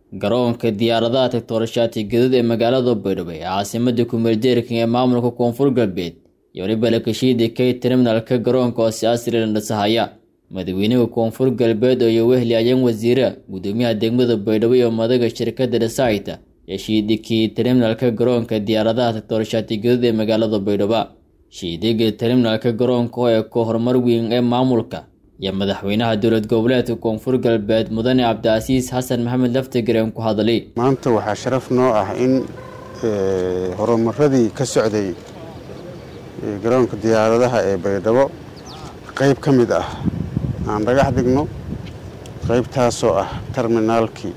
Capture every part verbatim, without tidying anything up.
garoonka diyaaradaha tagtoorashaati gaduud ee magaalada Baydhabo ee caasimadda ku-meeljeerka ee maamulka Koonfur Galbeed iyo waliba la kashiidii kay terminalka garoonka oo siyaasi la dhasahaya madaxweynaha Koonfur Galbeed oo wehli ayaan wasiira gudoomiyaha degmada Baydhabo iyo madaxda shirkadda Dasayta ee shiidikii terminalka garoonka diyaaradaha tagtoorashaati gaduud ee magaalada Baydhabo shiidiga terminalka garoonka ee ka horumar weyn ee maamulka يا مدحوينها دولة قبلات كونفور قلبات مدني عبد العزيز حسن محمد لفتقرين كهذلي ما أنت وحشرف نوعه إن هرم الردي كسعدي جرون كديار ده بيدبو قريب كم ده عن رجع دقنو قريب تاسوه ترمينال كي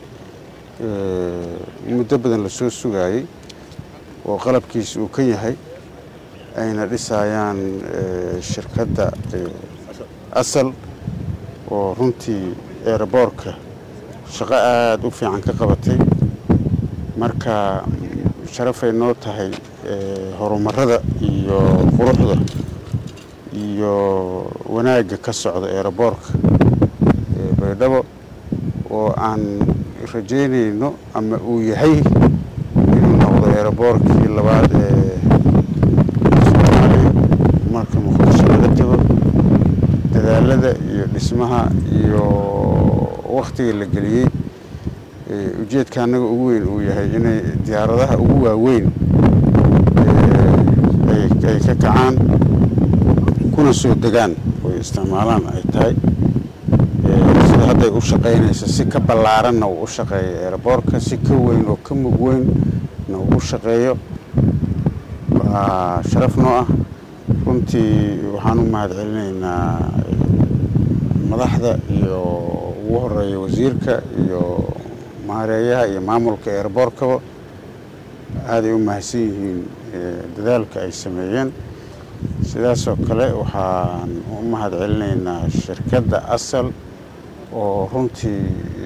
مدبدن للسوق سجاي وقلب كيس وكي هاي أين رسايان شركة ده أصل ورنتي إيربورك شقاء دوفي عن كقبتي مركا شرف النوت هاي هرم الردى يو قروحه يو وناج كسعد إيربورك بيدبو وعن رجيني إنه أما ويهي إنه نوض إيربورك اللي بعد مركا مخصوص لقتها dadaalada iyo dhismaha iyo waqtiga la galiyay ujeedka anaga ugu weyn uu yahay inay diyaaradaha ugu waaweyn ay ka kacaan kuna soo degaan oo isticmaalaan ay tahay sida hadda u shaqeynaysa si ka ballaaran oo u shaqeeyo airportka si ka weyn oo ka mug weyn oo u shaqeeyo waa sharaf noo ah runtii waxaan u mahadcelinaynaa madaxda iyo ugu horeeya wasiirka iyo maareeyaha iyo maamulka airportka aad ay u mahadsan yihiin dadaalka ay sameeyeen sidaas oo kale waxaan u mahadcelinaynaa shirkadda asal oo runtii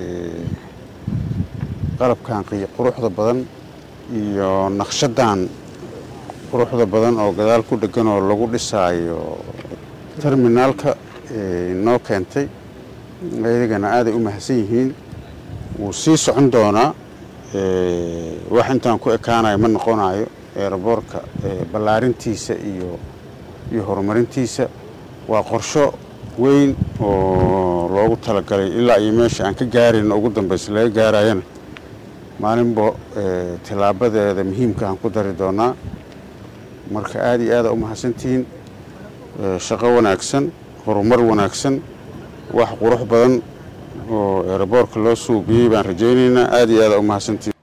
qalabkan quruxda badan iyo naqshadan quruxda badan oo gadaal ku dhagan oo lagu dhisaayo terminalka noo keentay ayagana aad ay u mahadsan yihiin wuu sii socon doonaa wax intaan ku ekaanayo ma noqonayo airportka ballaarintiisa iyo iyo horumarintiisa waa qorsho weyn oo loogu talagalay ilaa iyo meesha aan ka gaarin ugu dambaysa laga gaarayana maalinba tilaabadeeda muhiimka aan ku dari doonaa marka aad iyo aad u mahadsantiin shaqo wanaagsan horumar wanaagsan wax qurux badan oo airportka loo suubiyay baan rajaynaynaa aad iyo aad u mahadsantiin